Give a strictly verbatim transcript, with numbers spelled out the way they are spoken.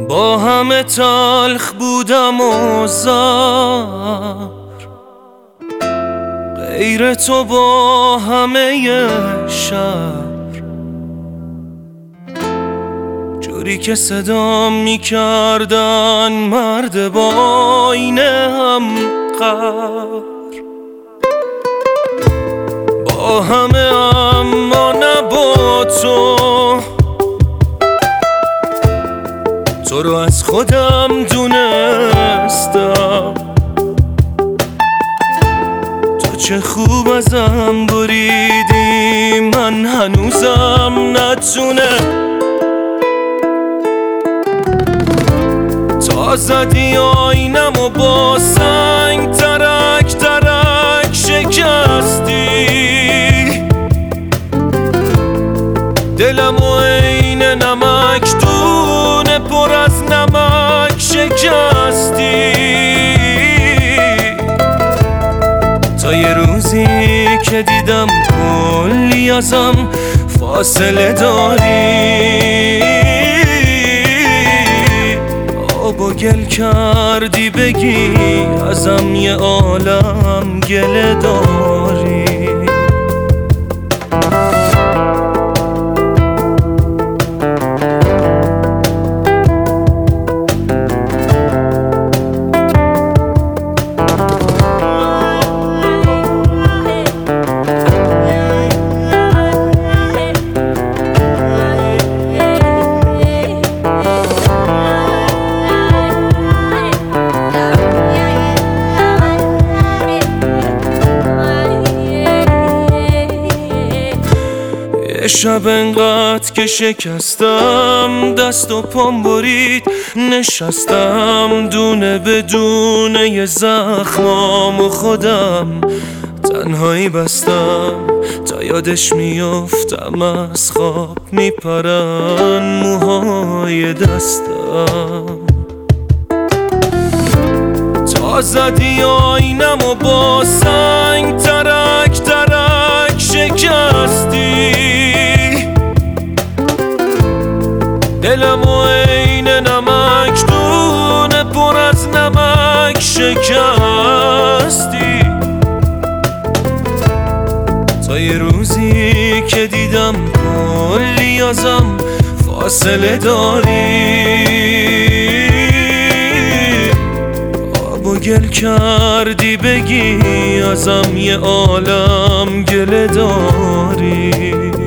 با همه تلخ بودم و زار، غیر تو با همه شهر، جوری که صدام میکردن مرد با این هم قهر. با همه اما نه با تو، تو رو از خودم دونستم. تو چه خوب ازم بریدی، من هنوزم نتونه. تا زدی آینم و با سنگ ترک ترک شکستی، دلم و عین نمک دونه پر از نمک شکستی. تا یه روزی که دیدم کلی ازم فاصله داری، آب و گل کردی بگی ازم یه عالم گله داری. شب انقدر که شکستم، دست و پام برید نشستم، دونه به دونه یه زخمام و خودم تنهایی بستم. تا یادش میافتم از خواب میپرن موهای دستم. تا زدی آینم و با سنگ ترک ترک شکستی، دلم و عین نمک دونه پر از نمک شکستی. تا یه روزی که دیدم کلی ازم فاصله داری، آب و گل کردی بگی ازم یه عالم گله داری.